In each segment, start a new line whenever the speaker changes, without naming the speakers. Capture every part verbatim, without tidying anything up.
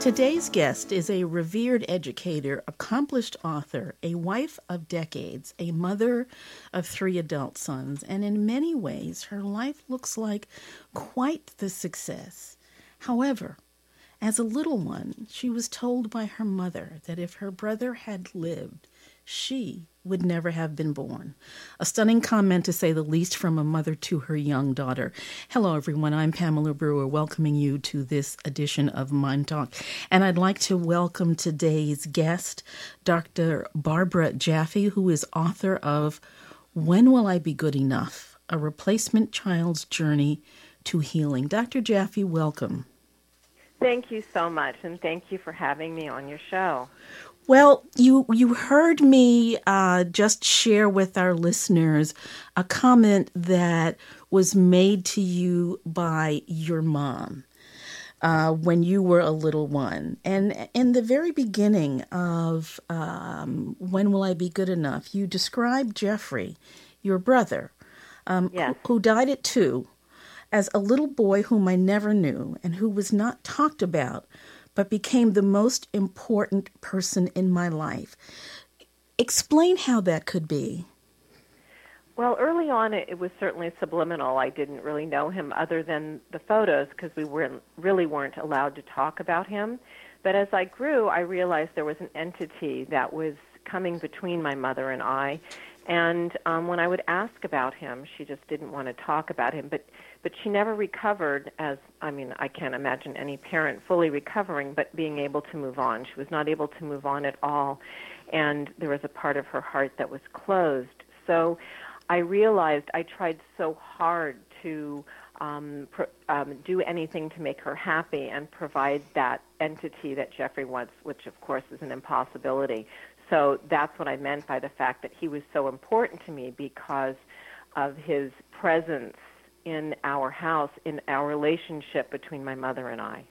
Today's guest is a revered educator, accomplished author, a wife of decades, a mother of three adult sons, and in many ways, her life looks like quite the success. However, as a little one, she was told by her mother that if her brother had lived, she would never have been born. A stunning comment, to say the least, from a mother to her young daughter. Hello, everyone. I'm Pamela Brewer, welcoming you to this edition of Mind Talk. And I'd like to welcome today's guest, Doctor Barbara Jaffe, who is author of When Will I Be Good Enough? A Replacement Child's Journey to Healing. Doctor Jaffe, welcome.
Thank you so much, and thank you for having me on your show.
Well, you you heard me uh, just share with our listeners a comment that was made to you by your mom uh, when you were a little one. And in the very beginning of um, When Will I Be Good Enough, you described Jeffrey, your brother, um,
yes.
who, who died at two, as a little boy whom I never knew and who was not talked about, but became the most important person in my life. Explain how that could be.
Well, early on, it, it was certainly subliminal. I didn't really know him other than the photos because we weren't, really weren't allowed to talk about him. But as I grew, I realized there was an entity that was coming between my mother and I. And um, when I would ask about him, she just didn't want to talk about him. But but she never recovered as, I mean, I can't imagine any parent fully recovering, but being able to move on. She was not able to move on at all. And there was a part of her heart that was closed. So I realized I tried so hard to um, pr- um, do anything to make her happy and provide that entity that Jeffrey wants, which of course is an impossibility. So that's what I meant by the fact that he was so important to me because of his presence in our house, in our relationship between my mother and I.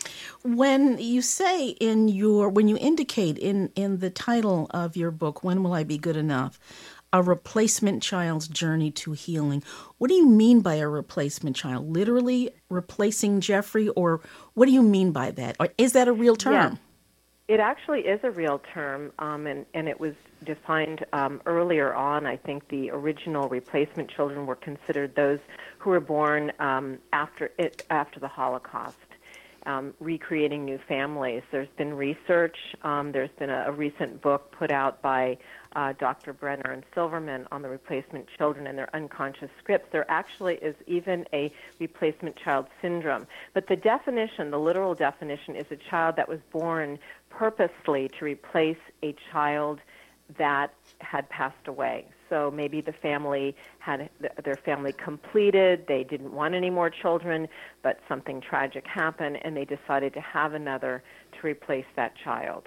When you say in your, when you indicate in, in the title of your book, When Will I Be Good Enough? A Replacement Child's Journey to Healing, what do you mean by a replacement child? Literally replacing Jeffrey, or what do you mean by that? Or is that a real term?
Yeah. It actually is a real term, um, and, and it was defined um, earlier on. I think the original replacement children were considered those who were born um, after it, after the Holocaust, um, recreating new families. There's been research. Um, there's been a, a recent book put out by uh, Doctor Brenner and Silverman on the replacement children and their unconscious scripts. There actually is even a replacement child syndrome. But the definition, the literal definition, is a child that was born purposely to replace a child that had passed away. So maybe the family had their family completed, they didn't want any more children, but something tragic happened and they decided to have another to replace that child.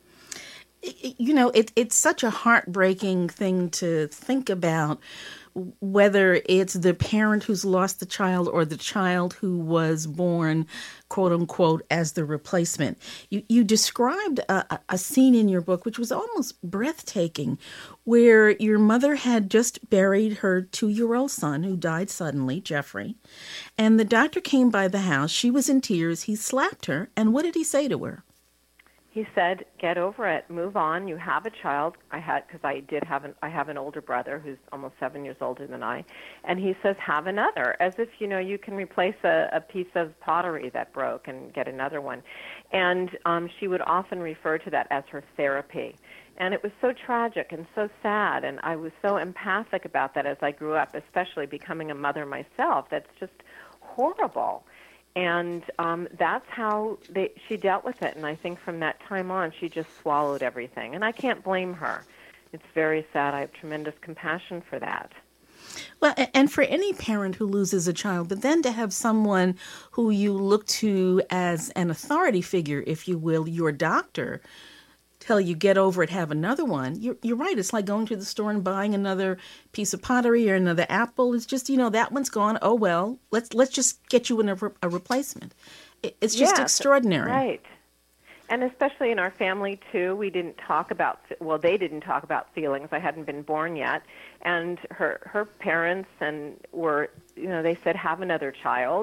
You know, it, it's such a heartbreaking thing to think about, whether it's the parent who's lost the child or the child who was born, quote unquote, as the replacement. You, you described a, a scene in your book which was almost breathtaking, where your mother had just buried her two-year-old son who died suddenly, Jeffrey, and the doctor came by the house. She was in tears. He slapped her. And what did he say to her?
He said, "Get over it. Move on. You have a child." I had, because I did have an, I have an older brother who's almost seven years older than I, and he says, "Have another," as if you know you can replace a, a piece of pottery that broke and get another one. And um, she would often refer to that as her therapy, and it was so tragic and so sad. And I was so empathic about that as I grew up, especially becoming a mother myself. That's just horrible. And um, that's how they, she dealt with it. And I think from that time on, she just swallowed everything. And I can't blame her. It's very sad. I have tremendous compassion for that.
Well, and for any parent who loses a child, but then to have someone who you look to as an authority figure, if you will, your doctor, tell you get over it, have another one. You're, you're right. It's like going to the store and buying another piece of pottery or another apple. It's just, you know, that one's gone. Oh, well, let's let's just get you in a, a replacement. It, it's just
yes,
extraordinary.
Right. And especially in our family, too, we didn't talk about, well, they didn't talk about feelings. I hadn't been born yet. And her, her parents and were, you know, they said, have another child.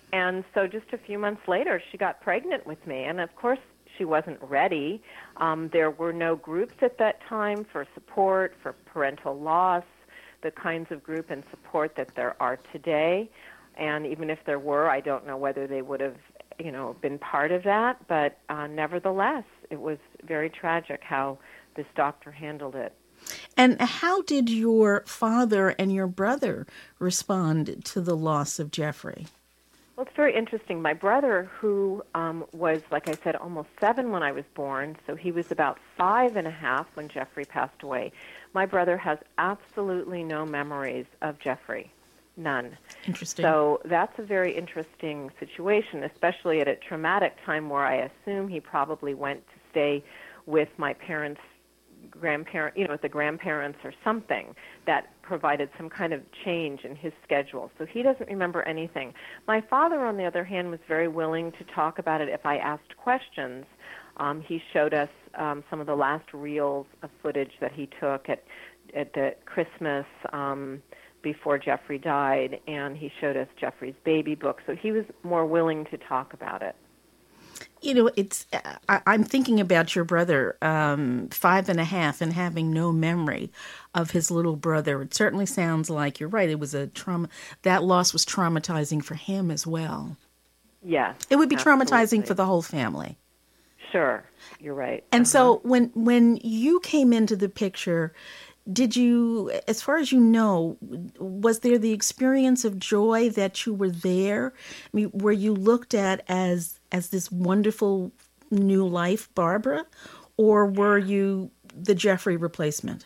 And so just a few months later, she got pregnant with me. And, of course, she wasn't ready. Um, there were no groups at that time for support, for parental loss, the kinds of group and support that there are today. And even if there were, I don't know whether they would have, you know, been part of that. But uh, nevertheless, it was very tragic how this doctor handled it.
And how did your father and your brother respond to the loss of Jeffrey?
Well, it's very interesting. My brother, who um, was, like I said, almost seven when I was born, so he was about five and a half when Jeffrey passed away. My brother has absolutely no memories of Jeffrey, none.
Interesting.
So that's a very interesting situation, especially at a traumatic time where I assume he probably went to stay with my parents' grandparent, you know, with the grandparents or something that provided some kind of change in his schedule. So he doesn't remember anything. My father, on the other hand, was very willing to talk about it if I asked questions. Um, he showed us um, some of the last reels of footage that he took at at the Christmas um, before Jeffrey died, and he showed us Jeffrey's baby book. So he was more willing to talk about it.
You know, it's. I, I'm thinking about your brother, um, five and a half, and having no memory of his little brother. It certainly sounds like you're right. It was a trauma. That loss was traumatizing for him as well.
Yes,
it would be
absolutely.
Traumatizing for the whole family.
Sure, you're right.
And
uh-huh.
so when when you came into the picture, did you, as far as you know, was there the experience of joy that you were there? I mean, were you looked at as as this wonderful new life, Barbara, or were you the Jeffrey replacement?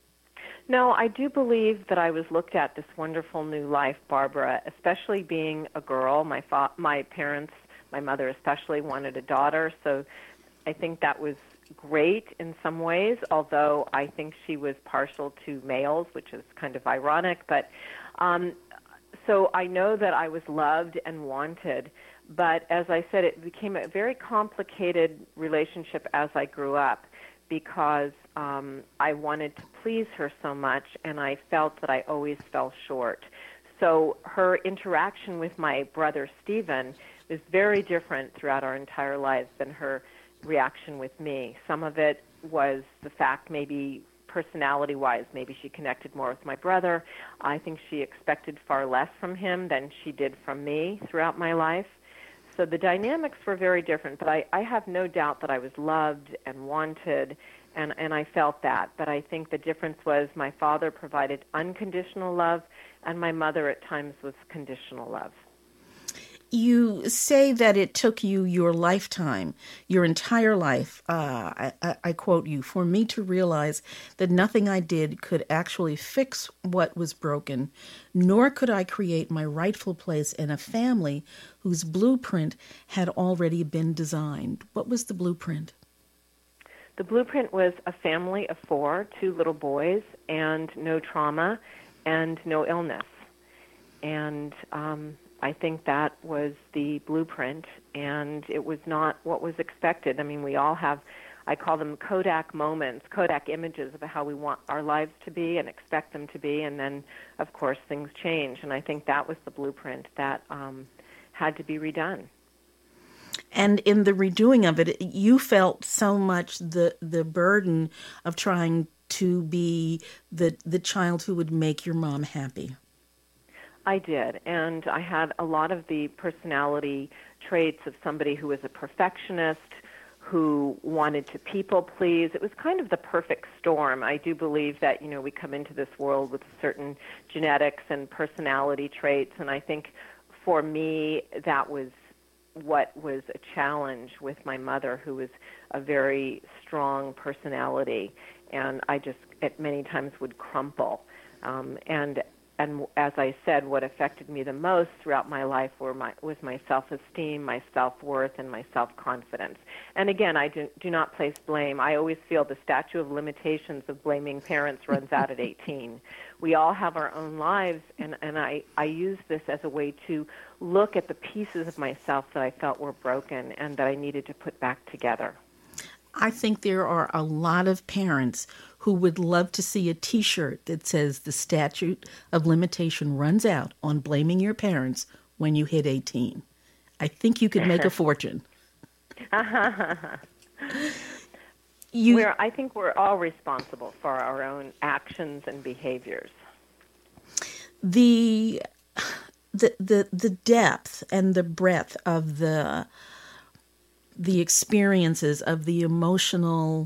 No, I do believe that I was looked at this wonderful new life, Barbara, especially being a girl. My fa- my parents, my mother especially, wanted a daughter, so I think that was great in some ways, although I think she was partial to males, which is kind of ironic. But um, so I know that I was loved and wanted. But as I said, it became a very complicated relationship as I grew up because um, I wanted to please her so much, and I felt that I always fell short. So her interaction with my brother Stephen was very different throughout our entire lives than her reaction with me. Some of it was the fact maybe personality-wise, maybe she connected more with my brother. I think she expected far less from him than she did from me throughout my life. So the dynamics were very different, but I, I have no doubt that I was loved and wanted, and, and I felt that. But I think the difference was my father provided unconditional love, and my mother at times was conditional love.
You say that it took you your lifetime, your entire life, uh, I, I, I quote you, for me to realize that nothing I did could actually fix what was broken, nor could I create my rightful place in a family whose blueprint had already been designed. What was the blueprint?
The blueprint was a family of four, two little boys, and no trauma and no illness. And um I think that was the blueprint, and it was not what was expected. I mean, we all have, I call them Kodak moments, Kodak images of how we want our lives to be and expect them to be, and then, of course, things change. And I think that was the blueprint that um, had to be redone.
And in the redoing of it, you felt so much the the burden of trying to be the the child who would make your mom happy.
I did, and I had a lot of the personality traits of somebody who was a perfectionist, who wanted to people please. It was kind of the perfect storm. I do believe that, you know, we come into this world with certain genetics and personality traits, and I think for me that was what was a challenge with my mother, who was a very strong personality, and I just at many times would crumple. Um, and And as I said, what affected me the most throughout my life were my, was my self-esteem, my self-worth, and my self-confidence. And again, I do, do not place blame. I always feel the statute of limitations of blaming parents runs out at eighteen. We all have our own lives, and, and I, I use this as a way to look at the pieces of myself that I felt were broken and that I needed to put back together.
I think there are a lot of parents who would love to see a T-shirt that says the statute of limitation runs out on blaming your parents when you hit eighteen. I think you could make a fortune. you,
we're, I think we're all responsible for our own actions and behaviors.
The, the, the, the depth and the breadth of the, the experiences of the emotional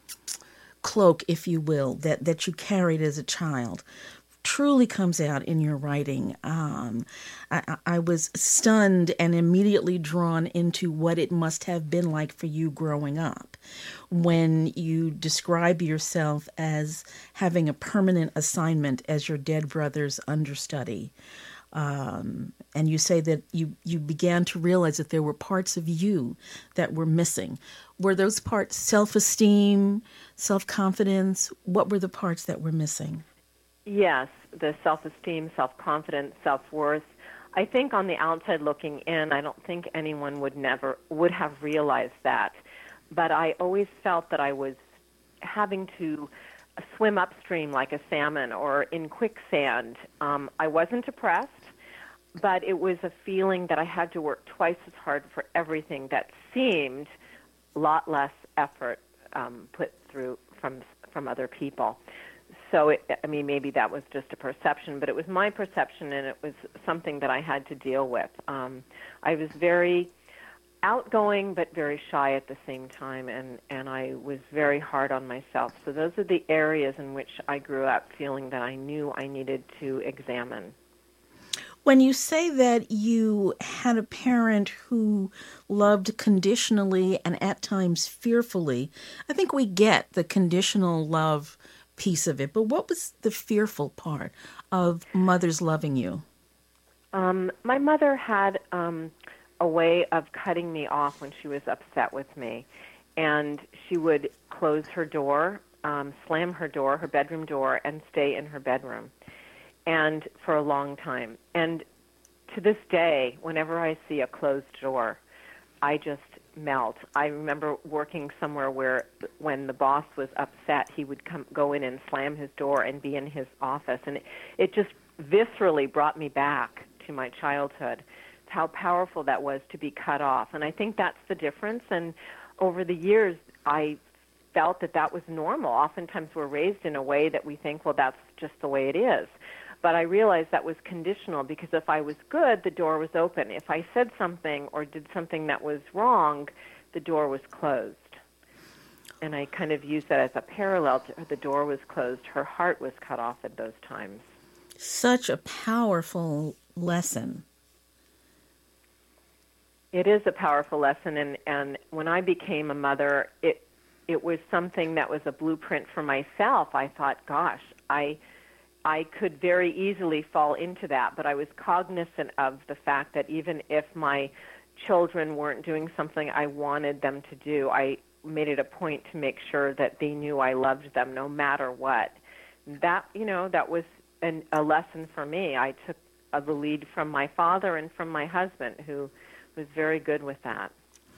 cloak, if you will, that, that you carried as a child truly comes out in your writing. Um, I, I was stunned and immediately drawn into what it must have been like for you growing up when you describe yourself as having a permanent assignment as your dead brother's understudy. Um, and you say that you, you began to realize that there were parts of you that were missing. Were those parts self-esteem, self-confidence? What were the parts that were missing?
Yes, the self-esteem, self-confidence, self-worth. I think on the outside looking in, I don't think anyone would never would have realized that. But I always felt that I was having to swim upstream like a salmon or in quicksand. Um, I wasn't depressed, but it was a feeling that I had to work twice as hard for everything that seemed a lot less effort um, put through from from other people. So, it, I mean, maybe that was just a perception, but it was my perception, and it was something that I had to deal with. Um, I was very outgoing, but very shy at the same time, and, and I was very hard on myself. So those are the areas in which I grew up feeling that I knew I needed to examine.
When you say that you had a parent who loved conditionally and at times fearfully, I think we get the conditional love piece of it, but what was the fearful part of mothers loving you?
Um, my mother had um, a way of cutting me off when she was upset with me, and she would close her door, um, slam her door, her bedroom door, and stay in her bedroom, and for a long time. And to this day, whenever I see a closed door, I just melt. I remember working somewhere where when the boss was upset, he would come go in and slam his door and be in his office. And it, it just viscerally brought me back to my childhood, how powerful that was to be cut off. And I think that's the difference. And over the years, I felt that that was normal. Oftentimes we're raised in a way that we think, well, that's just the way it is. But I realized that was conditional, because if I was good, the door was open. If I said something or did something that was wrong, the door was closed. And I kind of used that as a parallel to the door was closed. Her heart was cut off at those times.
Such a powerful lesson.
It is a powerful lesson. And, and when I became a mother, it it was something that was a blueprint for myself. I thought, gosh, I... I could very easily fall into that, but I was cognizant of the fact that even if my children weren't doing something I wanted them to do, I made it a point to make sure that they knew I loved them no matter what. That, you know, that was an, a lesson for me. I took uh, the lead from my father and from my husband, who was very good with that.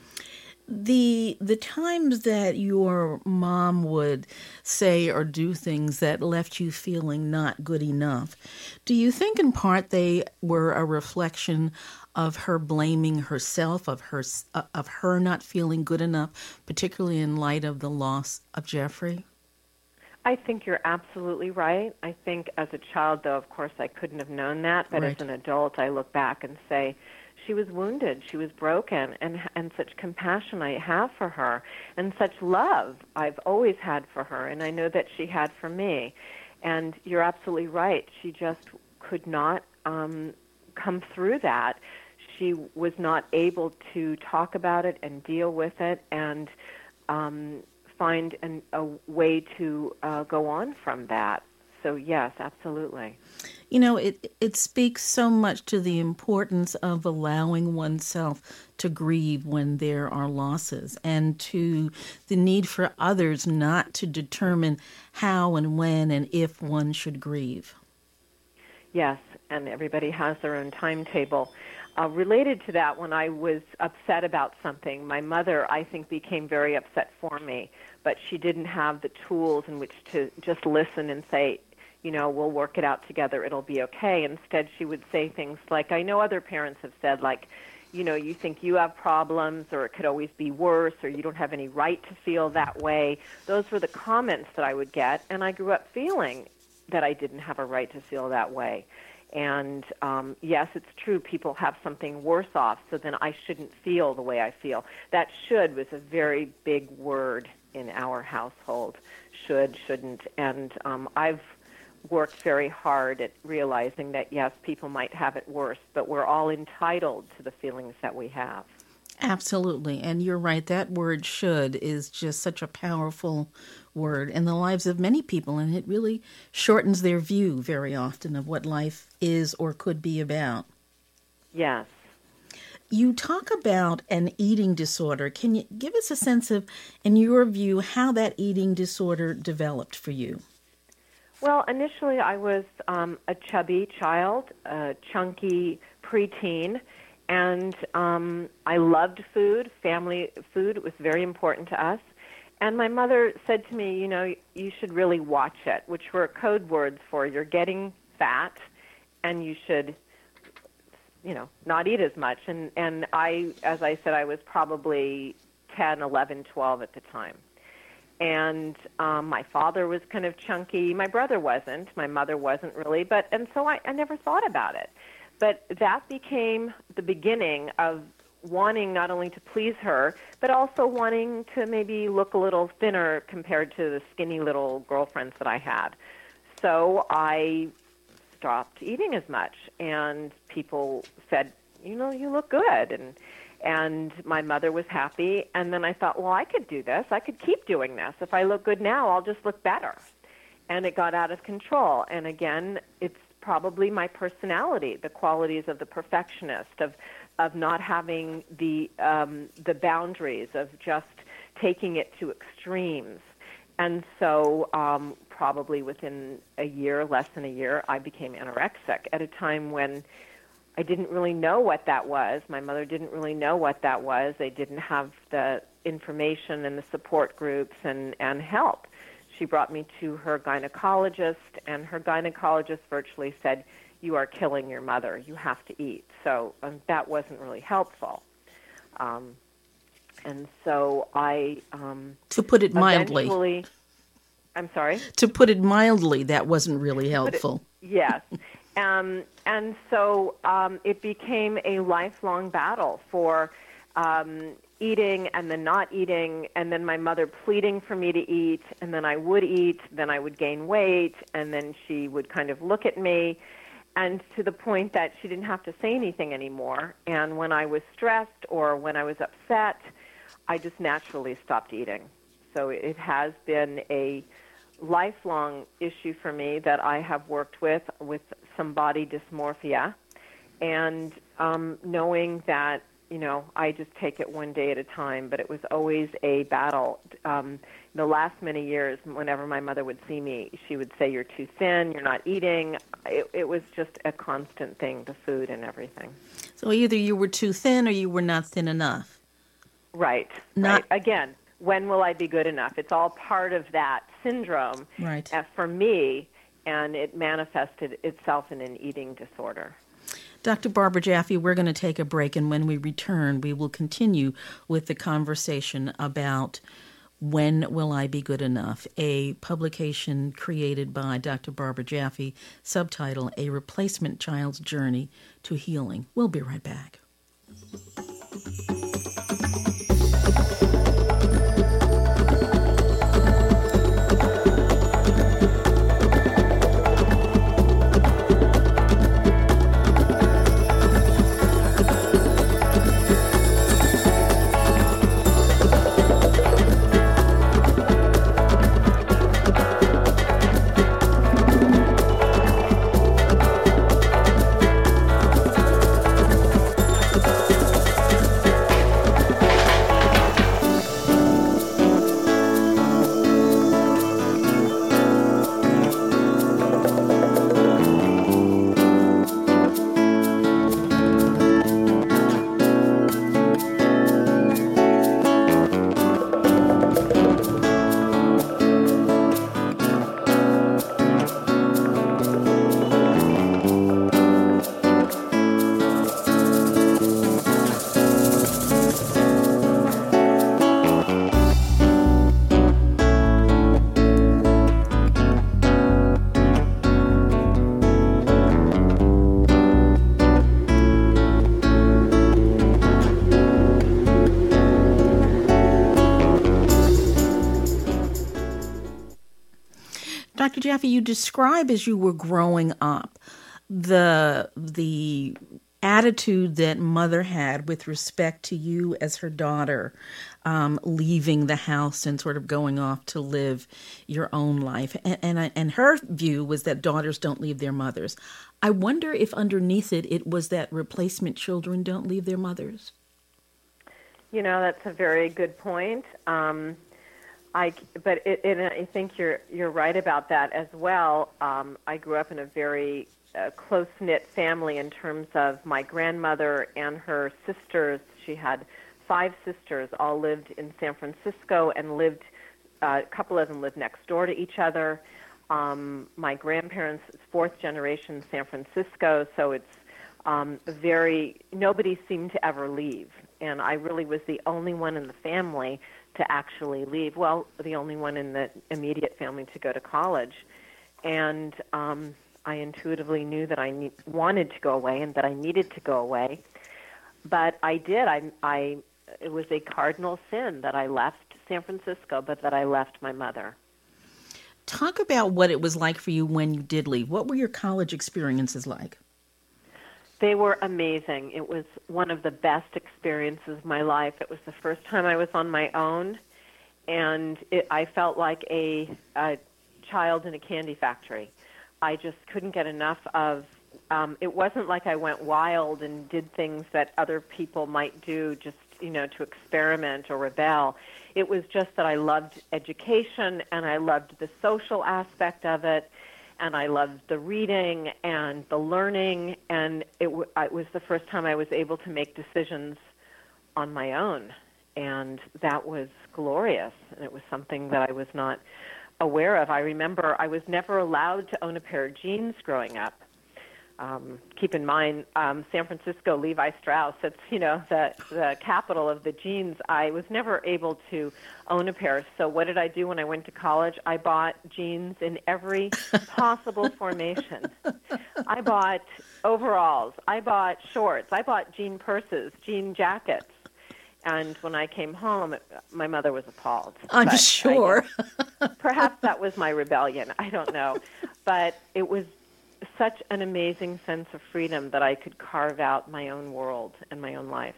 The the times that your mom would say or do things that left you feeling not good enough, do you think in part they were a reflection of her blaming herself, of her of her not feeling good enough, particularly in light of the loss of Jeffrey?
I think you're absolutely right. I think as a child, though, of course, I couldn't have known that, but
right.
As an adult, I look back and say, she was wounded, she was broken, and and such compassion I have for her, and such love I've always had for her, and I know that she had for me. And you're absolutely right. She just could not um, come through that. She was not able to talk about it and deal with it and um, find an, a way to uh, go on from that. So yes, absolutely.
You know, it it speaks so much to the importance of allowing oneself to grieve when there are losses, and to the need for others not to determine how and when and if one should grieve.
Yes, and everybody has their own timetable. Uh, related to that, when I was upset about something, my mother, I think, became very upset for me, but she didn't have the tools in which to just listen and say, you know, we'll work it out together, it'll be okay. Instead, she would say things like, I know other parents have said, like, you know, you think you have problems, or it could always be worse, or you don't have any right to feel that way. Those were the comments that I would get, and I grew up feeling that I didn't have a right to feel that way. And um, yes, it's true, people have something worse off, so then I shouldn't feel the way I feel. That should was a very big word in our household, should, shouldn't. And um, I've worked very hard at realizing that, yes, people might have it worse, but we're all entitled to the feelings that we have.
Absolutely. And you're right. That word should is just such a powerful word in the lives of many people. And it really shortens their view very often of what life is or could be about.
Yes.
You talk about an eating disorder. Can you give us a sense of, in your view, how that eating disorder developed for you?
Well, initially I was um, a chubby child, a chunky preteen. And um, I loved food. Family food was very important to us. And my mother said to me, you know, you should really watch it, which were code words for you're getting fat and you should, you know, not eat as much. And, and I, as I said, I was probably ten, eleven, twelve at the time. And um, my father was kind of chunky. My brother wasn't. My mother wasn't really. But and so I, I never thought about it. But that became the beginning of wanting not only to please her, but also wanting to maybe look a little thinner compared to the skinny little girlfriends that I had. So I stopped eating as much, and people said, you know, you look good. And and my mother was happy. And then I thought, well, I could do this. I could keep doing this. If I look good now, I'll just look better. And it got out of control. And again, it's probably my personality, the qualities of the perfectionist, of of not having the um, the boundaries, of just taking it to extremes. And so um, probably within a year, less than a year, I became anorexic at a time when I didn't really know what that was. My mother didn't really know what that was. They didn't have the information and the support groups and, and help. She brought me to her gynecologist, and her gynecologist virtually said, you are killing your mother. You have to eat. So um, that wasn't really helpful. Um, and so I... Um,
to put it mildly.
I'm sorry?
To put it mildly, that wasn't really helpful.
It, yes. um, and so um, it became a lifelong battle for... Um, eating and then not eating, and then my mother pleading for me to eat, and then I would eat, then I would gain weight, and then she would kind of look at me, and to the point that she didn't have to say anything anymore. And when I was stressed or when I was upset, I just naturally stopped eating. So it has been a lifelong issue for me that I have worked with, with some body dysmorphia, and um, knowing that you know, I just take it one day at a time, but it was always a battle. Um, the last many years, whenever my mother would see me, she would say, you're too thin, you're not eating. It, it was just a constant thing, the food and everything.
So either you were too thin or you were not thin enough.
Right, not- right. Again, when will I be good enough? It's all part of that syndrome
right.
uh, for me, and it manifested itself in an eating disorder.
Doctor Barbara Jaffe, we're going to take a break, and when we return, we will continue with the conversation about When Will I Be Good Enough, a publication created by Doctor Barbara Jaffe, subtitle, A Replacement Child's Journey to Healing. We'll be right back. Jaffe, you describe as you were growing up the the attitude that mother had with respect to you as her daughter, um, leaving the house and sort of going off to live your own life. And, and, and her view was that daughters don't leave their mothers. I wonder if underneath it, it was that replacement children don't leave their mothers.
You know, that's a very good point. Um, I, but it, it, I think you're you're right about that as well. Um, I grew up in a very uh, close-knit family in terms of my grandmother and her sisters. She had five sisters, all lived in San Francisco and lived, uh, a couple of them lived next door to each other. Um, my grandparents, fourth generation San Francisco, so it's um, very, nobody seemed to ever leave. And I really was the only one in the family to actually leave. Well, the only one in the immediate family to go to college. And um, I intuitively knew that I ne- wanted to go away and that I needed to go away. But I did. I, I, it was a cardinal sin that I left San Francisco, but that I left my mother.
Talk about what it was like for you when you did leave. What were your college experiences like?
They were amazing. It was one of the best experiences of my life. It was the first time I was on my own, and it, I felt like a, a child in a candy factory. I just couldn't get enough of, um, it wasn't like I went wild and did things that other people might do just, you know, to experiment or rebel. It was just that I loved education, and I loved the social aspect of it, and I loved the reading and the learning, and it, w- it was the first time I was able to make decisions on my own, and that was glorious, and it was something that I was not aware of. I remember I was never allowed to own a pair of jeans growing up. Um, keep in mind, um, San Francisco, Levi Strauss, it's, you know, the, the capital of the jeans. I was never able to own a pair. So what did I do when I went to college? I bought jeans in every possible formation. I bought overalls. I bought shorts. I bought jean purses, jean jackets. And when I came home, my mother was appalled.
I'm
But
sure.
I, perhaps that was my rebellion. I don't know. But it was such an amazing sense of freedom that I could carve out my own world and my own life.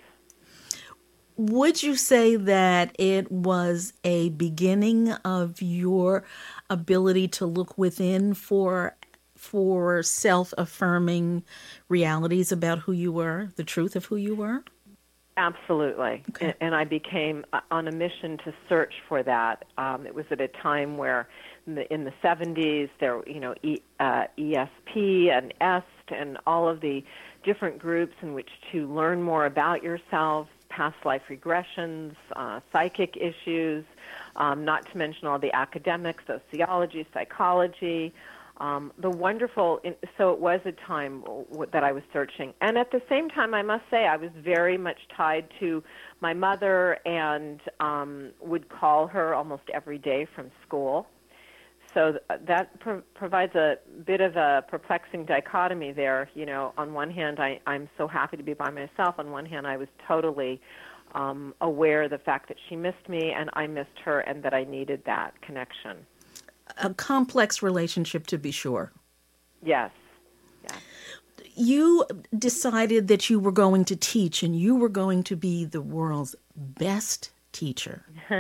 Would you say that it was a beginning of your ability to look within for for self-affirming realities about who you were, the truth of who you were?
Absolutely.
Okay.
And, and I became on a mission to search for that. Um, it was at a time where in the, in the seventies, there were, you know, e, uh, E S P and E S T and all of the different groups in which to learn more about yourself, past life regressions, uh, psychic issues, um, not to mention all the academics, sociology, psychology. Um, the wonderful, so it was a time that I was searching. And at the same time, I must say, I was very much tied to my mother and um, would call her almost every day from school. So that pro- provides a bit of a perplexing dichotomy there. You know, on one hand, I, I'm so happy to be by myself. On one hand, I was totally um, aware of the fact that she missed me and I missed her and that I needed that connection.
A complex relationship, to be sure.
Yes. Yes.
You decided that you were going to teach and you were going to be the world's best teacher.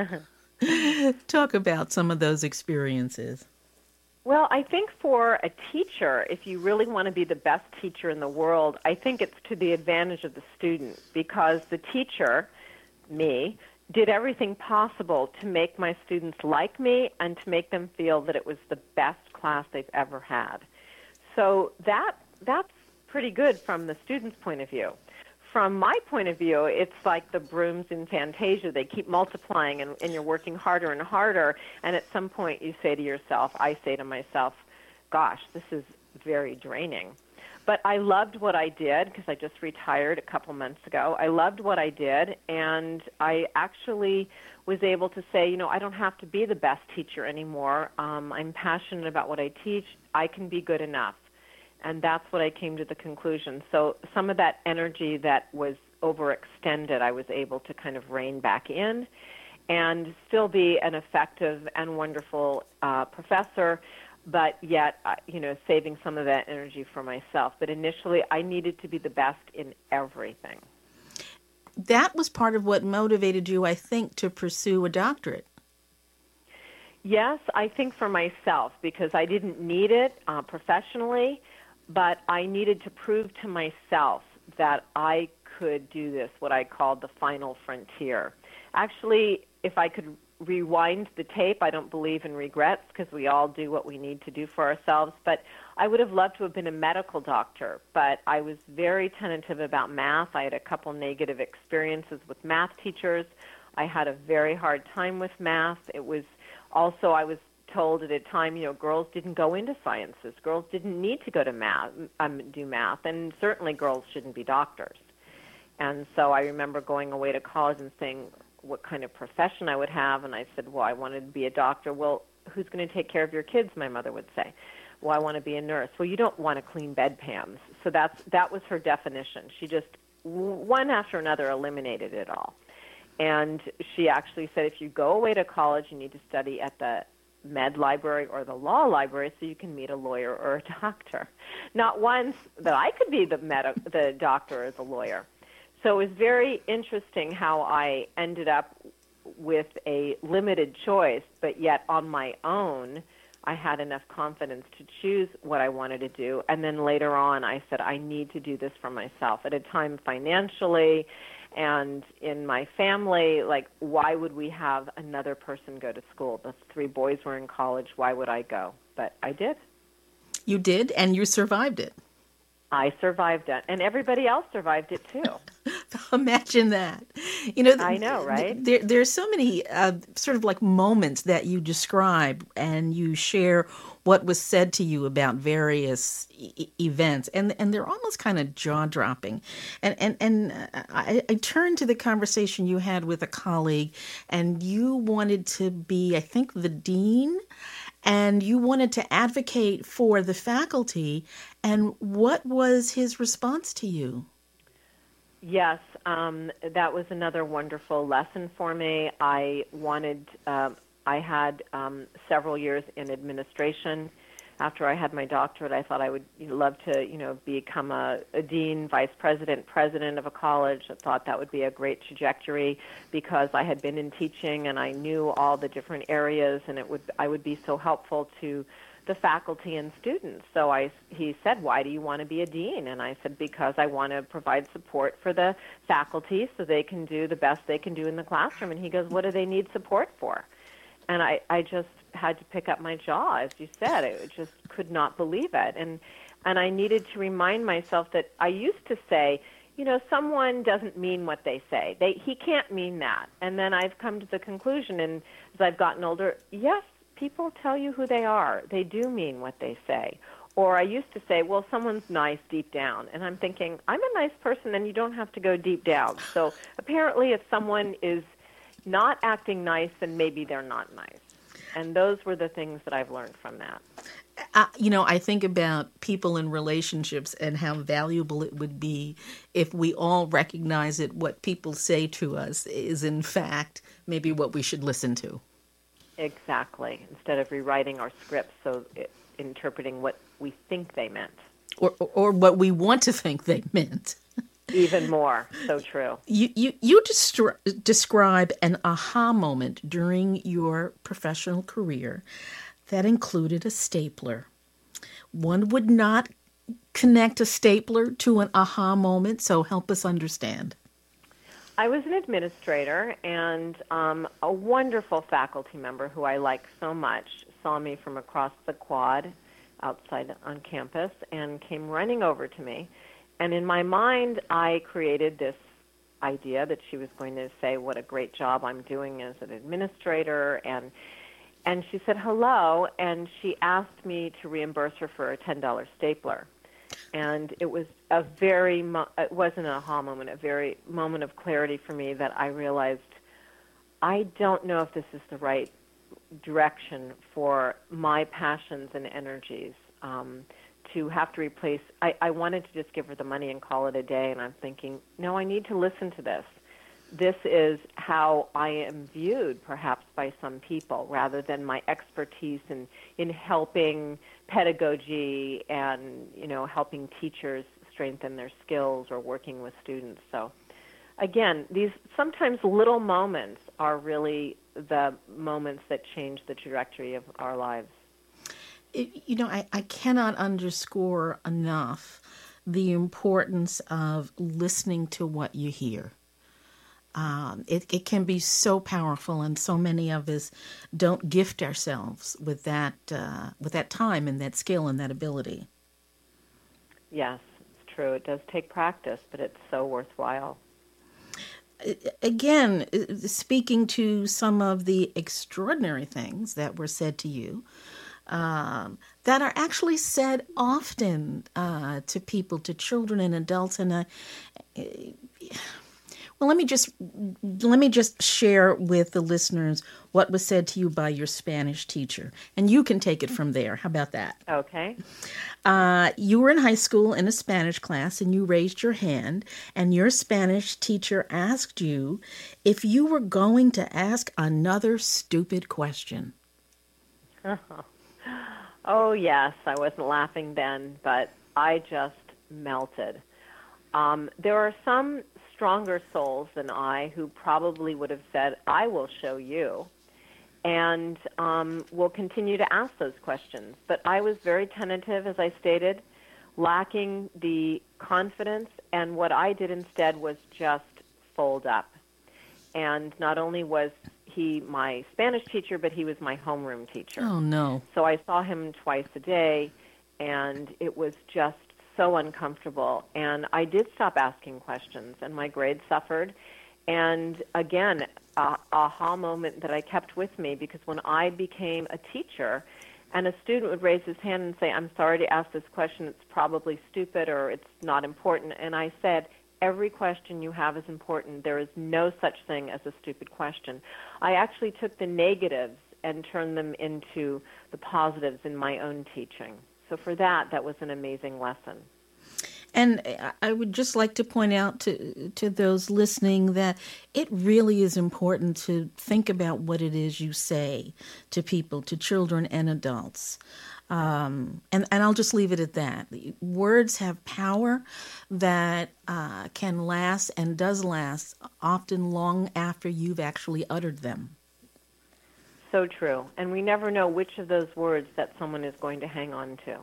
Talk about some of those experiences.
Well, I think for a teacher, if you really want to be the best teacher in the world, I think it's to the advantage of the student, because the teacher, me, did everything possible to make my students like me and to make them feel that it was the best class they've ever had. So that that's pretty good from the student's point of view. From my point of view, it's like the brooms in Fantasia. They keep multiplying, and, and you're working harder and harder, and at some point you say to yourself, I say to myself, gosh, this is very draining. But I loved what I did because I just retired a couple months ago. I loved what I did, and I actually was able to say, you know, I don't have to be the best teacher anymore. Um, I'm passionate about what I teach. I can be good enough. And that's what I came to the conclusion. So some of that energy that was overextended, I was able to kind of rein back in and still be an effective and wonderful uh, professor. but yet, uh, you know, saving some of that energy for myself. But initially, I needed to be the best in everything.
That was part of what motivated you, I think, to pursue a doctorate.
Yes, I think for myself, because I didn't need it uh, professionally, but I needed to prove to myself that I could do this, what I called the final frontier. Actually, if I could rewind the tape, I don't believe in regrets, because we all do what we need to do for ourselves, but I would have loved to have been a medical doctor, but I was very tentative about math. I had a couple negative experiences with math teachers. I had a very hard time with math. It was also, I was told at a time, you know, girls didn't go into sciences. Girls didn't need to go to math, um, do math, and certainly girls shouldn't be doctors. And so I remember going away to college and saying what kind of profession I would have, and I said, well, I wanted to be a doctor. Well, who's going to take care of your kids, my mother would say. Well, I want to be a nurse. Well, you don't want to clean bedpans. So that's that was her definition. She just, one after another, eliminated it all. And she actually said, if you go away to college, you need to study at the med library or the law library so you can meet a lawyer or a doctor. Not once that I could be the med- the doctor or the lawyer. So it was very interesting how I ended up with a limited choice, but yet on my own, I had enough confidence to choose what I wanted to do. And then later on, I said, I need to do this for myself. At a time financially and in my family, like, why would we have another person go to school? The three boys were in college. Why would I go? But I did.
You did, and you survived it.
I survived it, and everybody else survived it too.
Imagine that. You know,
I know, right?
There, there's so many uh, sort of like moments that you describe, and you share what was said to you about various e- events, and and they're almost kind of jaw dropping. And and and I, I turned to the conversation you had with a colleague, and you wanted to be, I think, the dean. And you wanted to advocate for the faculty. And what was his response to you?
Yes, um, that was another wonderful lesson for me. I wanted, uh, I had um, several years in administration. After I had my doctorate, I thought I would love to, you know, become a, a dean, vice president, president of a college. I thought that would be a great trajectory because I had been in teaching and I knew all the different areas, and it would I would be so helpful to the faculty and students. So I, he said, why do you want to be a dean? And I said, because I want to provide support for the faculty so they can do the best they can do in the classroom. And he goes, what do they need support for? And I, I just had to pick up my jaw, as you said. I just could not believe it. And and I needed to remind myself that I used to say, you know, someone doesn't mean what they say. They He can't mean that. And then I've come to the conclusion, and as I've gotten older, yes, people tell you who they are. They do mean what they say. Or I used to say, well, someone's nice deep down. And I'm thinking, I'm a nice person, then you don't have to go deep down. So apparently if someone is not acting nice, then maybe they're not nice. And those were the things that I've learned from that.
Uh, you know, I think about people in relationships and how valuable it would be if we all recognize that what people say to us is, in fact, maybe what we should listen to.
Exactly. Instead of rewriting our scripts, so it, interpreting what we think they meant.
Or, or what we want to think they meant.
Even more. So true.
You you, you destri- describe an aha moment during your professional career that included a stapler. One would not connect a stapler to an aha moment, so help us understand.
I was an administrator, and um, a wonderful faculty member who I like so much saw me from across the quad outside on campus and came running over to me. And in my mind, I created this idea that she was going to say what a great job I'm doing as an administrator. And and she said hello, and she asked me to reimburse her for a ten dollar stapler. And it was a very, mo- it wasn't an aha moment, a very moment of clarity for me that I realized I don't know if this is the right direction for my passions and energies. Um, to have to replace, I, I wanted to just give her the money and call it a day, and I'm thinking, no, I need to listen to this. this is how I am viewed, perhaps, by some people, rather than my expertise in, in helping pedagogy and, you know, helping teachers strengthen their skills or working with students. So, again, these sometimes little moments are really the moments that change the trajectory of our lives.
It, you know, I, I cannot underscore enough the importance of listening to what you hear. Um, it, it can be so powerful, and so many of us don't gift ourselves with that uh, with that time and that skill and that ability.
Yes, it's true. It does take practice, but it's so worthwhile.
Again, speaking to some of the extraordinary things that were said to you, um, that are actually said often uh, to people, to children and adults, and uh, well, let me just let me just share with the listeners what was said to you by your Spanish teacher, and you can take it from there. How about that?
Okay.
Uh, you were in high school in a Spanish class, and you raised your hand, and your Spanish teacher asked you if you were going to ask another stupid question.
Oh, yes. I wasn't laughing then, but I just melted. Um, there are some stronger souls than I who probably would have said, I will show you, and um, will continue to ask those questions. But I was very tentative, as I stated, lacking the confidence, and what I did instead was just fold up. And not only was he my Spanish teacher, but he was my homeroom teacher.
Oh, no.
So I saw him twice a day, and it was just so uncomfortable. And I did stop asking questions, and my grades suffered. And again, a aha moment that I kept with me, because when I became a teacher and a student would raise his hand and say, I'm sorry to ask this question, it's probably stupid or it's not important. And I said, every question you have is important. There is no such thing as a stupid question. I actually took the negatives and turned them into the positives in my own teaching. So for that, that was an amazing lesson.
And I would just like to point out to to those listening that it really is important to think about what it is you say to people, to children and adults. Um, and, and I'll just leave it at that. Words have power that uh, can last and does last often long after you've actually uttered them.
So true. And we never know which of those words that someone is going to hang on to.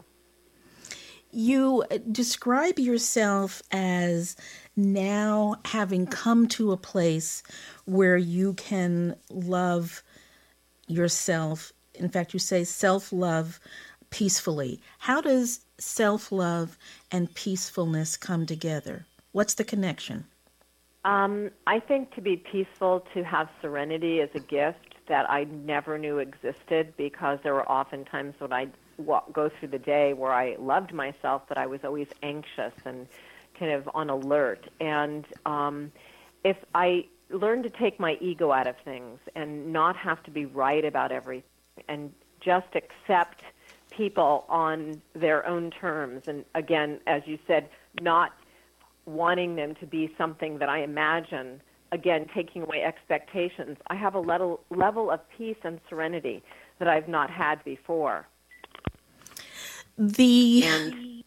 You describe yourself as now having come to a place where you can love yourself. In fact, you say self-love peacefully. How does self-love and peacefulness come together? What's the connection?
Um, I think to be peaceful, to have serenity is a gift that I never knew existed, because there were often times when I go through the day where I loved myself, but I was always anxious and kind of on alert. And um, if I learned to take my ego out of things and not have to be right about everything and just accept people on their own terms, and again, as you said, not wanting them to be something that I imagine, again, taking away expectations, I have a level, level of peace and serenity that I've not had before.
The
and,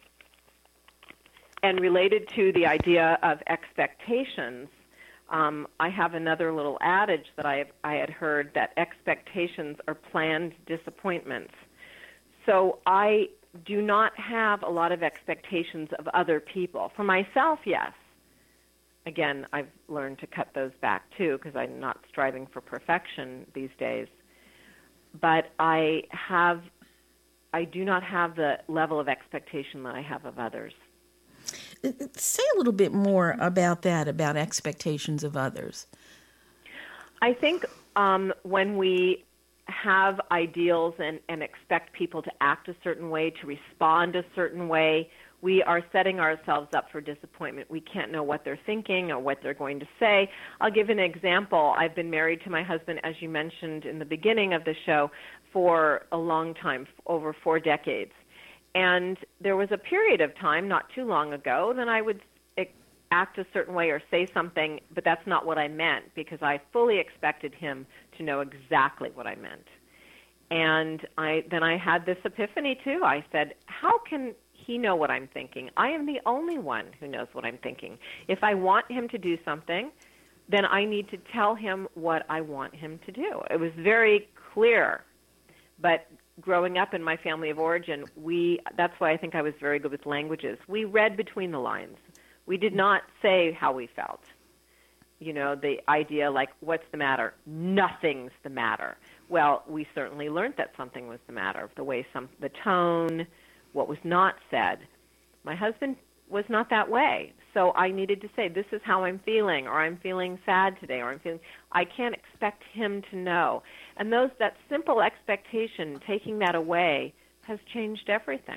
and related to the idea of expectations, um, I have another little adage that I, have, I had heard, that expectations are planned disappointments. So I do not have a lot of expectations of other people. For myself, yes. Again, I've learned to cut those back too, because I'm not striving for perfection these days. But I have I do not have the level of expectation that I have of others.
Say a little bit more about that, about expectations of others.
I think um, when we have ideals and, and expect people to act a certain way, to respond a certain way, we are setting ourselves up for disappointment. We can't know what they're thinking or what they're going to say. I'll give an example. I've been married to my husband, as you mentioned in the beginning of the show, for a long time, over four decades. And there was a period of time, not too long ago, that I would act a certain way or say something, but that's not what I meant, because I fully expected him to know exactly what I meant. And I then I had this epiphany too. I said, how can he know what I'm thinking? I am the only one who knows what I'm thinking. If I want him to do something, then I need to tell him what I want him to do. It was very clear. But growing up in my family of origin, we that's why I think I was very good with languages. We read between the lines. We did not say how we felt. You know, the idea like, what's the matter? Nothing's the matter. Well, we certainly learned that something was the matter, the way some, the tone, what was not said. My husband was not that way. So I needed to say, this is how I'm feeling, or I'm feeling sad today, or I'm feeling, I can't expect him to know. And those, that simple expectation, taking that away, has changed everything.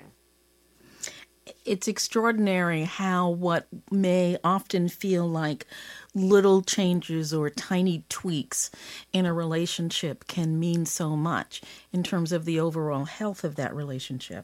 It's extraordinary how what may often feel like little changes or tiny tweaks in a relationship can mean so much in terms of the overall health of that relationship.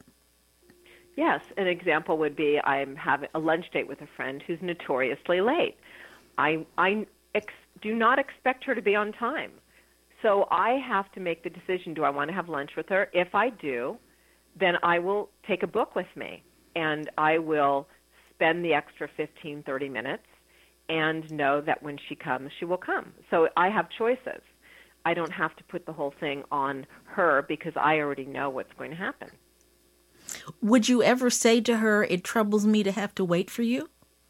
Yes, an example would be I'm having a lunch date with a friend who's notoriously late. I, I ex- do not expect her to be on time. So I have to make the decision, do I want to have lunch with her? If I do, then I will take a book with me. And I will spend the extra fifteen, thirty minutes and know that when she comes, she will come. So I have choices. I don't have to put the whole thing on her because I already know what's going to happen.
Would you ever say to her, it troubles me to have to wait for you?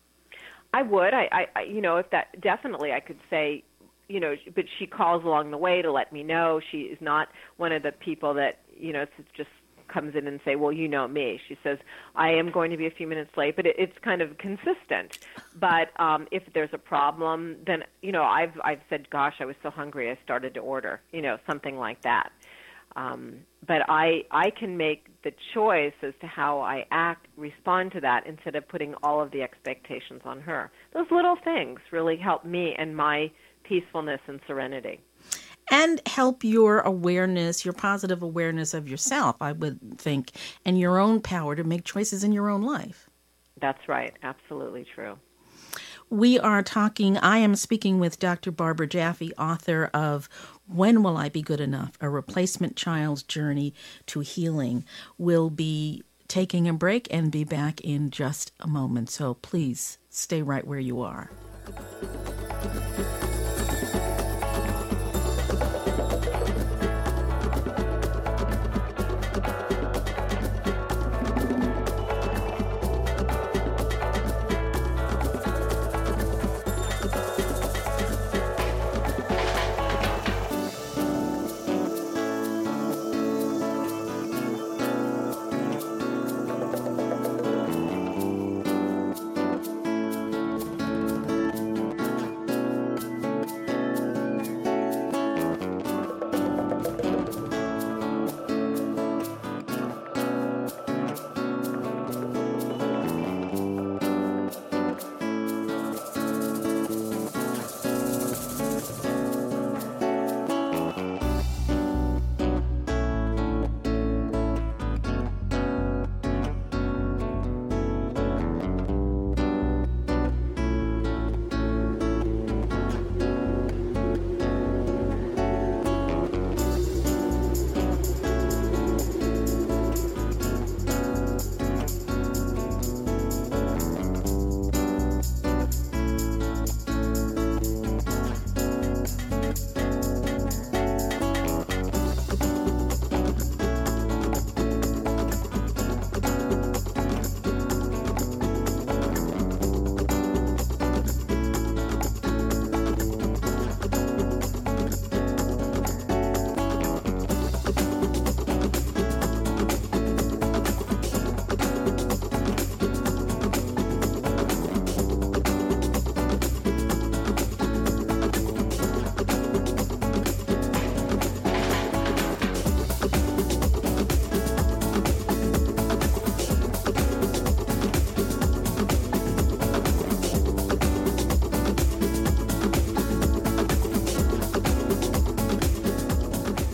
I would. I, I, you know, if that, definitely I could say, you know, but she calls along the way to let me know. She is not one of the people that, you know, it's just comes in and say, well, you know me. She says, I am going to be a few minutes late, but it, it's kind of consistent. But um, if there's a problem, then, you know, I've I've said, gosh, I was so hungry, I started to order, you know, something like that. Um, but I I can make the choice as to how I act, respond to that, instead of putting all of the expectations on her. Those little things really help me and my peacefulness and serenity.
And help your awareness, your positive awareness of yourself, I would think, and your own power to make choices in your own life.
That's right. Absolutely true.
We are talking, I am speaking with Doctor Barbara Jaffe, author of When Will I Be Good Enough? A Replacement Child's Journey to Healing. We'll be taking a break and be back in just a moment. So please stay right where you are.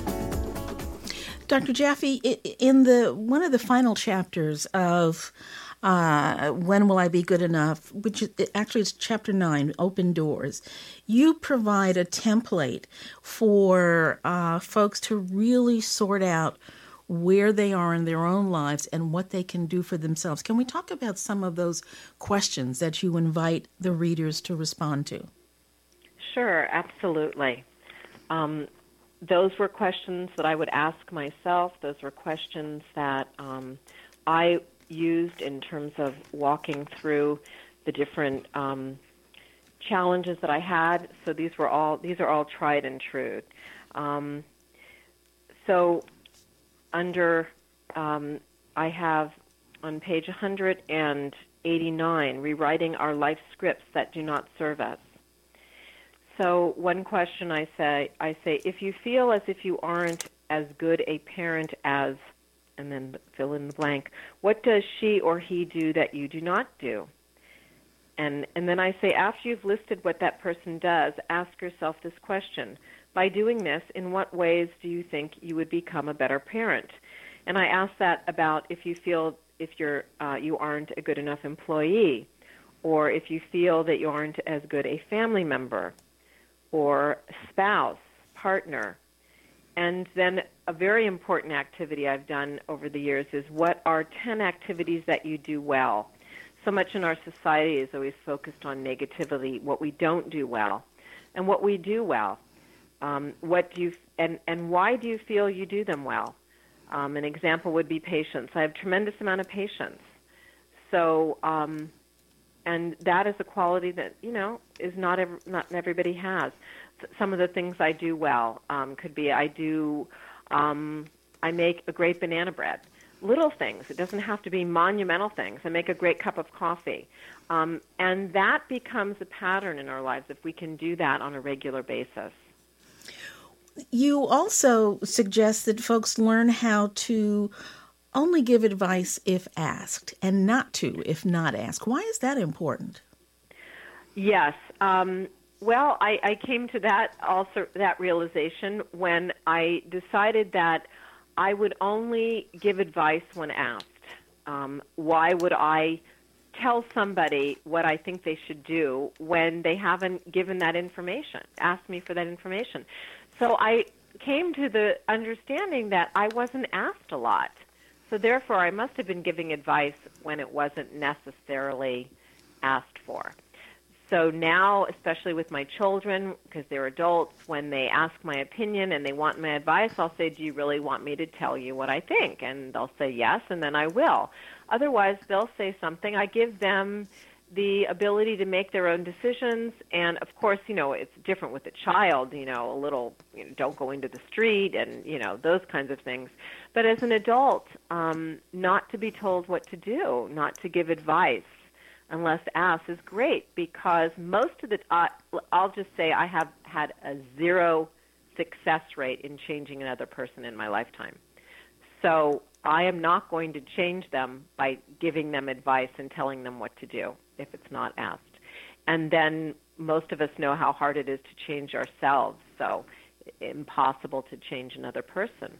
Doctor Jaffe, in the one of the final chapters of uh, When Will I Be Good Enough, which is, actually is chapter nine, Open Doors. You provide a template for uh, folks to really sort out where they are in their own lives and what they can do for themselves. Can we talk about some of those questions that you invite the readers to respond to?
Sure, absolutely. Um, those were questions that I would ask myself. Those were questions that um, I used in terms of walking through the different um, challenges that I had. So these were all these are all tried and true. Um, so under um, I have on page one hundred eighty-nine, rewriting our life scripts that do not serve us. So one question I say, I say, if you feel as if you aren't as good a parent as, and then fill in the blank, what does she or he do that you do not do? And and then I say, after you've listed what that person does, ask yourself this question. By doing this, in what ways do you think you would become a better parent? And I ask that about if you feel if you're uh, you aren't a good enough employee, or if you feel that you aren't as good a family member, or spouse, partner. And then a very important activity I've done over the years is what are ten activities that you do well? So much in our society is always focused on negativity, what we don't do well, and what we do well. Um, what do you and, and why do you feel you do them well? Um, an example would be patience. I have a tremendous amount of patience. So, um, and that is a quality that, you know, is not ever, not everybody has. Some of the things I do well um, could be I do, um, I make a great banana bread. Little things. It doesn't have to be monumental things. I make a great cup of coffee. Um, and that becomes a pattern in our lives if we can do that on a regular basis.
You also suggest that folks learn how to only give advice if asked and not to if not asked. Why is that important?
Yes. Um, well, I, I came to that also that realization when I decided that I would only give advice when asked. Um, why would I tell somebody what I think they should do when they haven't given that information, asked me for that information? So I came to the understanding that I wasn't asked a lot. So therefore, I must have been giving advice when it wasn't necessarily asked for. So now, especially with my children, because they're adults, when they ask my opinion and they want my advice, I'll say, do you really want me to tell you what I think? And they'll say yes, and then I will. Otherwise, they'll say something. I give them the ability to make their own decisions. And, of course, you know, it's different with a child, you know, a little, you know, don't go into the street and, you know, those kinds of things. But as an adult, um, not to be told what to do, not to give advice unless asked is great, because most of the, uh, I'll just say I have had a zero success rate in changing another person in my lifetime. So I am not going to change them by giving them advice and telling them what to do if it's not asked. And then most of us know how hard it is to change ourselves, so impossible to change another person.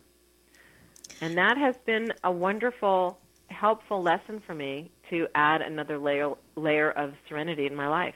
And that has been a wonderful, helpful lesson for me to add another layer, layer of serenity in my life.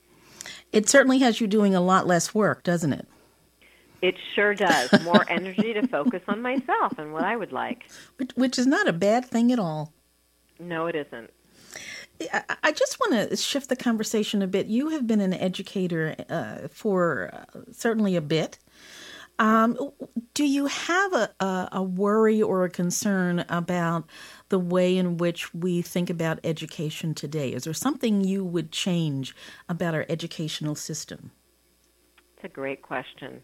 It certainly has you doing a lot less work, doesn't it?
It sure does. More energy to focus on myself and what I would like.
Which, which is not a bad thing at all.
No, it isn't.
I, I just want to shift the conversation a bit. You have been an educator uh, for uh, certainly a bit. Um, do you have a, a, a worry or a concern about the way in which we think about education today? Is there something you would change about our educational system?
It's a great question.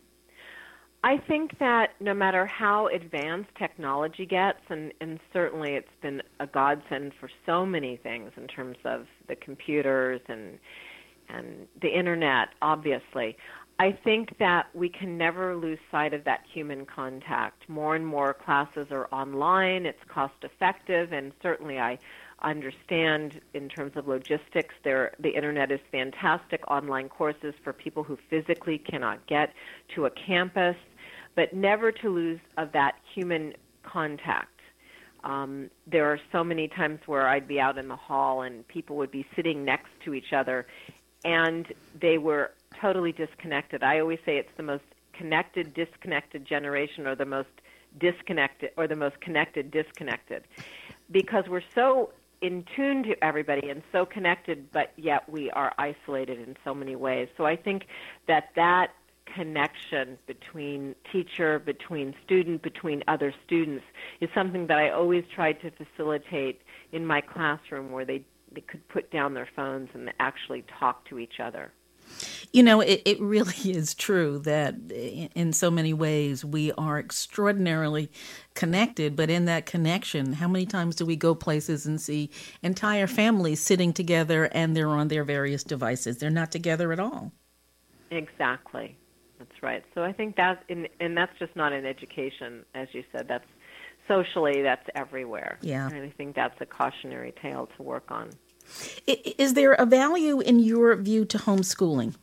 I think that no matter how advanced technology gets, and, and certainly it's been a godsend for so many things in terms of the computers and and the internet, obviously, I think that we can never lose sight of that human contact. More and more classes are online. It's cost-effective, and certainly I understand in terms of logistics, there, the internet is fantastic, online courses for people who physically cannot get to a campus, but never to lose of that human contact. Um, there are so many times where I'd be out in the hall and people would be sitting next to each other, and they were totally disconnected. I always say it's the most connected, disconnected generation, or the most disconnected, or the most connected, disconnected, because we're so in tune to everybody and so connected, but yet we are isolated in so many ways. So I think that that connection between teacher, between student, between other students is something that I always tried to facilitate in my classroom, where they, they could put down their phones and actually talk to each other.
You know, it, it really is true that in so many ways we are extraordinarily connected, but in that connection, how many times do we go places and see entire families sitting together and they're on their various devices? They're not together at all.
Exactly. That's right. So I think that, in, and that's just not in education, as you said. That's socially, that's everywhere.
Yeah.
And I think that's a cautionary tale to work on.
Is there a value, in your view, to homeschooling?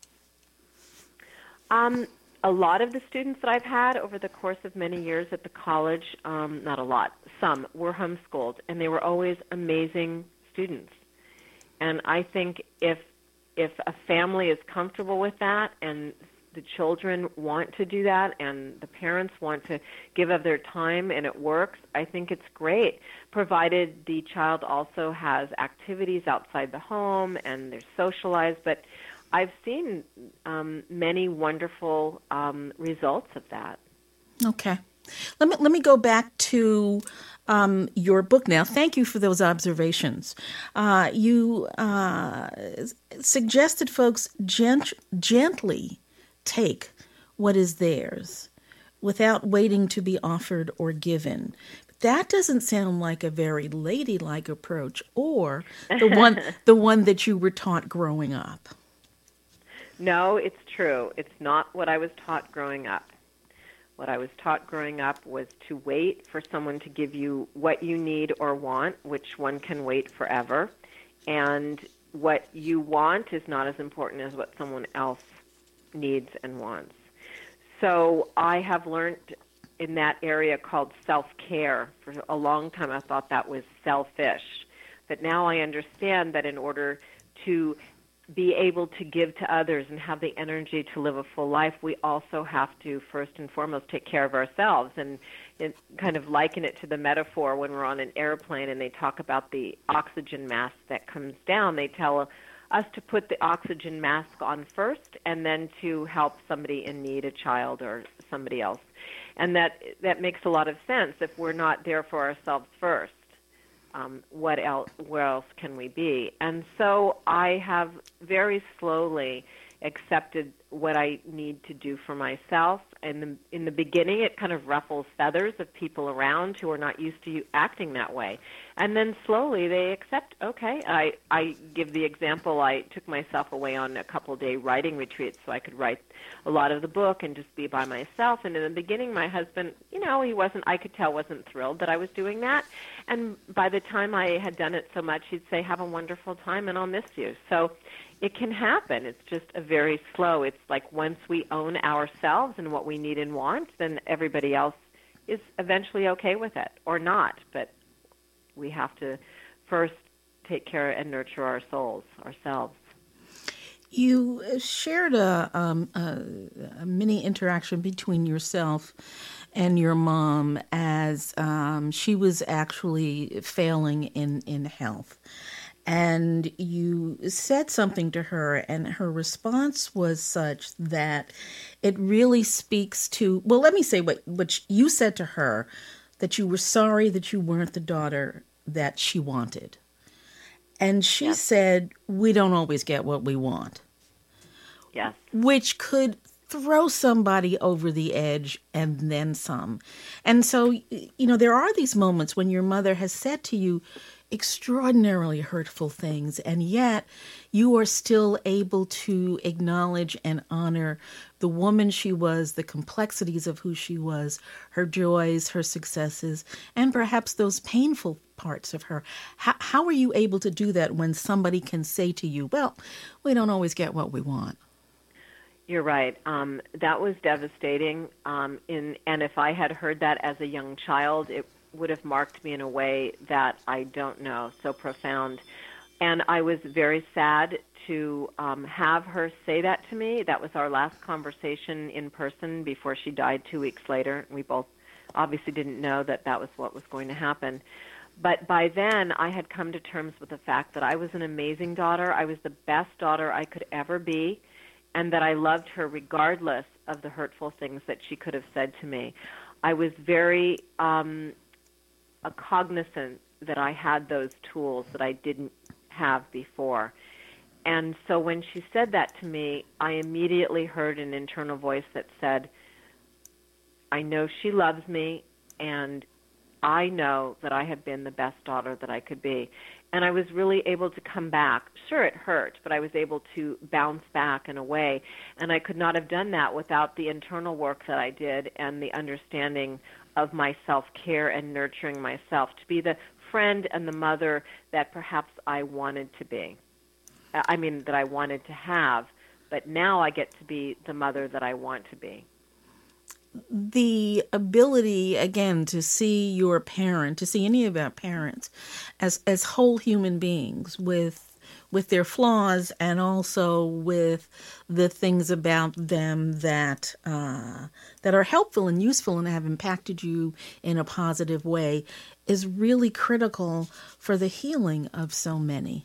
Um, a lot of the students that I've had over the course of many years at the college, um, not a lot, some were homeschooled, and they were always amazing students. And I think if if a family is comfortable with that, and the children want to do that, and the parents want to give of their time, and it works, I think it's great, provided the child also has activities outside the home and they're socialized. But I've seen um, many wonderful um, results of that.
Okay. Let me let me go back to um, your book now. Thank you for those observations. Uh, you uh, suggested folks gent- gently take what is theirs without waiting to be offered or given. That doesn't sound like a very ladylike approach, or the one the one that you were taught growing up.
No, it's true. It's not what I was taught growing up. What I was taught growing up was to wait for someone to give you what you need or want, which one can wait forever. And what you want is not as important as what someone else needs and wants. So I have learned in that area called self-care. For a long time I thought that was selfish. But now I understand that in order to be able to give to others and have the energy to live a full life, we also have to first and foremost take care of ourselves. And it kind of liken it to the metaphor when we're on an airplane and they talk about the oxygen mask that comes down. They tell us to put the oxygen mask on first, and then to help somebody in need, a child or somebody else. And that that makes a lot of sense. If we're not there for ourselves first, um, what else, where else can we be? And so I have very slowly accepted what I need to do for myself. And the, in the beginning, it kind of ruffles feathers of people around who are not used to you acting that way. And then slowly they accept, okay, I, I give the example, I took myself away on a couple-day writing retreat so I could write a lot of the book and just be by myself. And in the beginning, my husband, you know, he wasn't, I could tell, wasn't thrilled that I was doing that. And by the time I had done it so much, he'd say, have a wonderful time and I'll miss you. So it can happen. It's just a very slow. It's like once we own ourselves and what we need and want, then everybody else is eventually okay with it or not. But we have to first take care and nurture our souls, ourselves.
You shared a, um, a, a mini interaction between yourself and your mom as um, she was actually failing in, in health. And you said something to her, and her response was such that it really speaks to, well, let me say what, what you said to her, that you were sorry that you weren't the daughter that she wanted. And she
yes.
said, we don't always get what we want.
Yes.
Which could throw somebody over the edge and then some. And so, you know, there are these moments when your mother has said to you extraordinarily hurtful things, and yet you are still able to acknowledge and honor the woman she was, the complexities of who she was, her joys, her successes, and perhaps those painful parts of her. How, how are you able to do that when somebody can say to you, well, we don't always get what we want?
You're right. Um, that was devastating. Um, in, and if I had heard that as a young child, it would have marked me in a way that I don't know, so profound. And I was very sad to um, have her say that to me. That was our last conversation in person before she died two weeks later. We both obviously didn't know that that was what was going to happen. But by then, I had come to terms with the fact that I was an amazing daughter. I was the best daughter I could ever be, and that I loved her regardless of the hurtful things that she could have said to me. I was very um, cognizant that I had those tools that I didn't have before. And so when she said that to me, I immediately heard an internal voice that said, I know she loves me, and I know that I have been the best daughter that I could be. And I was really able to come back. Sure, it hurt, but I was able to bounce back in a way. And I could not have done that without the internal work that I did and the understanding of my self-care and nurturing myself to be the friend and the mother that perhaps I wanted to be. I mean, that I wanted to have, but now I get to be the mother that I want to be.
The ability, again, to see your parent, to see any of our parents as as whole human beings with with their flaws and also with the things about them that uh, that are helpful and useful and have impacted you in a positive way is really critical for the healing of so many.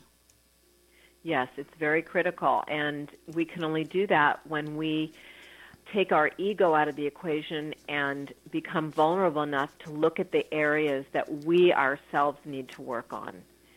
Yes, it's very critical, and we can only do that when we take our ego out of the equation and become vulnerable enough to look at the areas that we ourselves need to work on.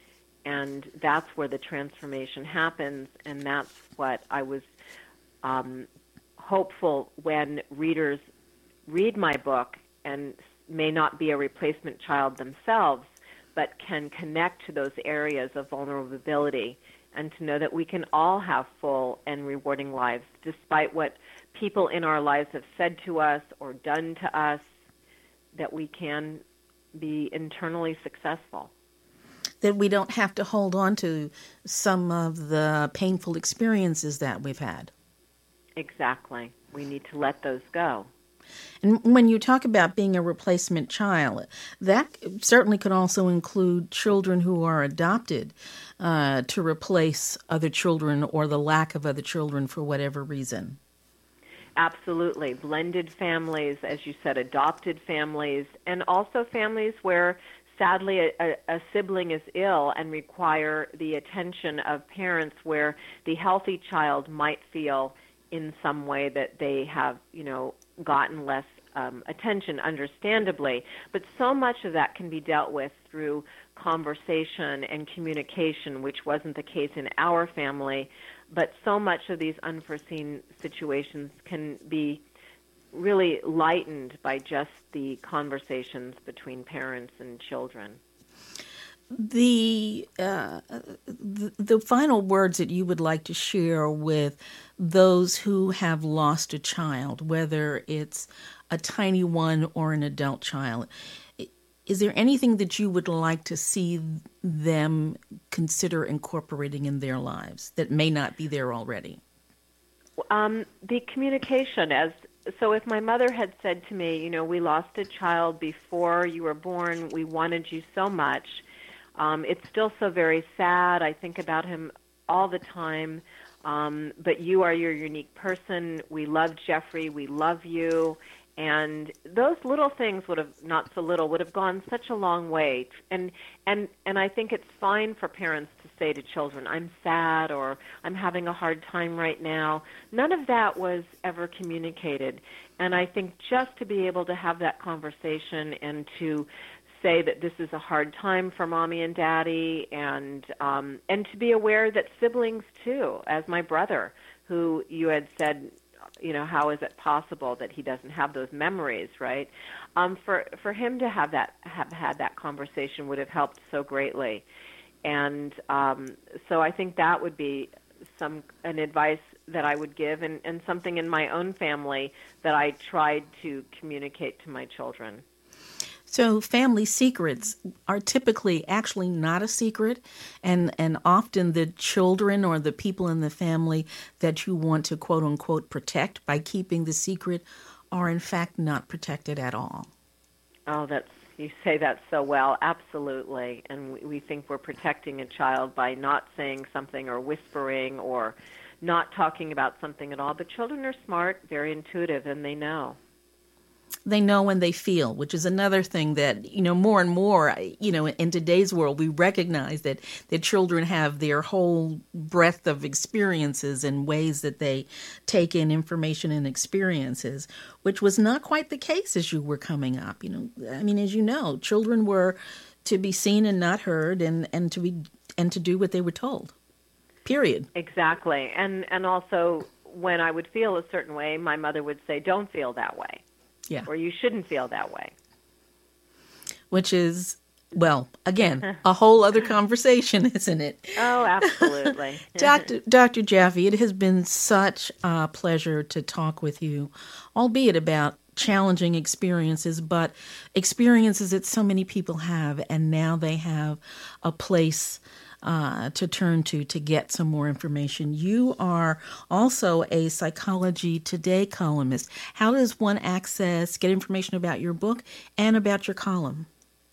And that's where the transformation happens, and that's what I was um, hopeful when readers read my book and may not be a replacement child themselves, but can connect to those areas of vulnerability and to know that we can all have full and rewarding lives despite what people in our lives have said to us or done to us, that we can be internally successful.
That we don't have to hold on to some of the painful experiences that we've had.
Exactly. We need to let those go.
And when you talk about being a replacement child, that certainly could also include children who are adopted uh, to replace other children or the lack of other children for whatever reason.
Absolutely. Blended families, as you said, adopted families, and also families where sadly a, a, a sibling is ill and require the attention of parents, where the healthy child might feel in some way that they have, you know, gotten less um, attention, understandably. But so much of that can be dealt with through conversation and communication, which wasn't the case in our family. But so much of these unforeseen situations can be really lightened by just the conversations between parents and children.
The, uh, the the final words that you would like to share with those who have lost a child, whether it's a tiny one or an adult child, is there anything that you would like to see them consider incorporating in their lives that may not be there already?
Um, the communication. As so, if my mother had said to me, you know, we lost a child before you were born, we wanted you so much. Um, it's still so very sad. I think about him all the time. Um, but you are your unique person. We love Jeffrey. We love you. And those little things would have, not so little, would have gone such a long way. And and and I think it's fine for parents to say to children, I'm sad, or I'm having a hard time right now. None of that was ever communicated. And I think just to be able to have that conversation and to say that this is a hard time for mommy and daddy, and um, and to be aware that siblings too, as my brother, who you had said, you know, how is it possible that he doesn't have those memories, right? Um, for for him to have that have had that conversation would have helped so greatly, and um, so I think that would be some an advice that I would give, and, and something in my own family that I tried to communicate to my children.
So family secrets are typically actually not a secret, and, and often the children or the people in the family that you want to quote unquote protect by keeping the secret are in fact not protected at all.
Oh, that's You say that so well, absolutely. And we, we think we're protecting a child by not saying something or whispering or not talking about something at all. But children are smart, very intuitive, and they know.
They know when they feel, which is another thing that, you know, more and more, you know, in today's world, we recognize that, that children have their whole breadth of experiences and ways that they take in information and experiences, which was not quite the case as you were coming up. You know, I mean, as you know, children were to be seen and not heard, and, and to be and to do what they were told. Period.
Exactly. And and also when I would feel a certain way, my mother would say, "Don't feel that way."
Yeah.
Or you shouldn't feel that way.
Which is, well, again, a whole other conversation, isn't it?
Oh, absolutely.
Doctor Doctor Jaffe, it has been such a pleasure to talk with you, albeit about challenging experiences, but experiences that so many people have, and now they have a place Uh, to turn to to get some more information. You are also a Psychology Today columnist. How does one access, get information about your book and about your column?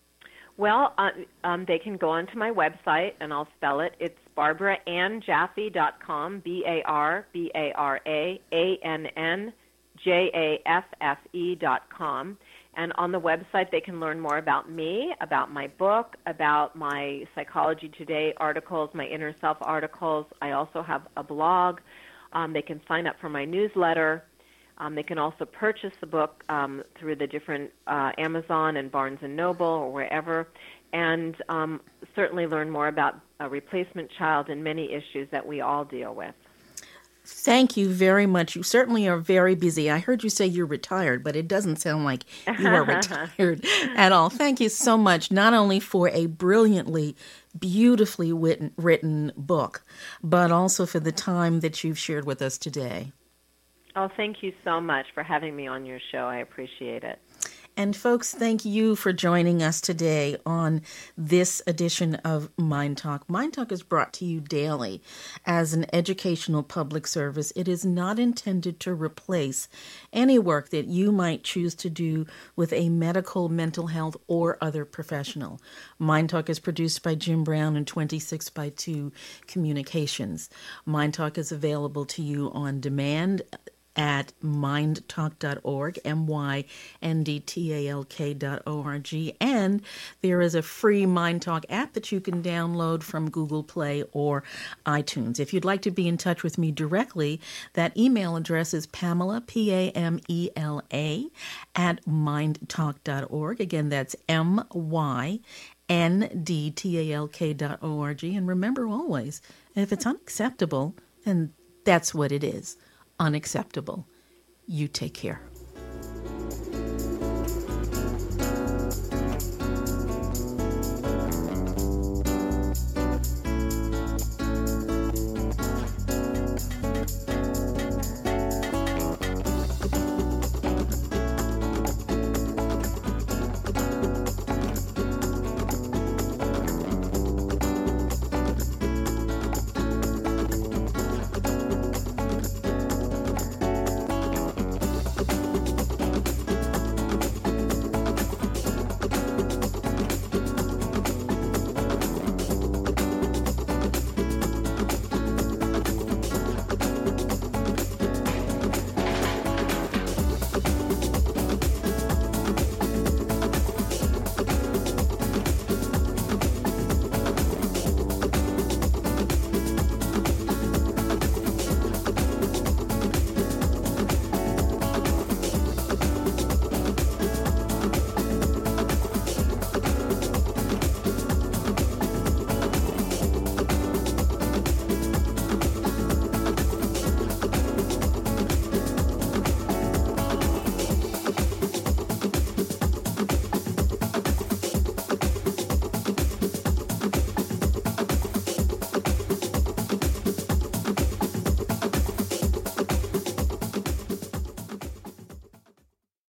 Well, uh, um, they can go onto my website, and I'll spell it. It's barbara ann jaffe dot com, B A R B A R A A N N J A F F E dot com. And on the website, they can learn more about me, about my book, about my Psychology Today articles, my Inner Self articles. I also have a blog. Um, they can sign up for my newsletter. Um, they can also purchase the book um, through the different uh, Amazon and Barnes and Noble or wherever, and um, certainly learn more about a replacement child and many issues that we all deal with.
Thank you very much. You certainly are very busy. I heard you say you're retired, but it doesn't sound like you are retired at all. Thank you so much, not only for a brilliantly, beautifully written, written book, but also for the time that you've shared with us today.
Oh, thank you so much for having me on your show. I appreciate it.
And folks, thank you for joining us today on this edition of Mind Talk. Mind Talk is brought to you daily as an educational public service. It is not intended to replace any work that you might choose to do with a medical, mental health, or other professional. Mind Talk is produced by Jim Brown and twenty-six by two Communications. Mind Talk is available to you on demand at mind talk dot org, M Y N D T A L K dot O R G. And there is a free Mind Talk app that you can download from Google Play or iTunes. If you'd like to be in touch with me directly, that email address is Pamela, P A M E L A, at mind talk dot org. Again, that's M Y N D T A L K dot O R G. And remember always, if it's unacceptable, then that's what it is. Unacceptable. You take care.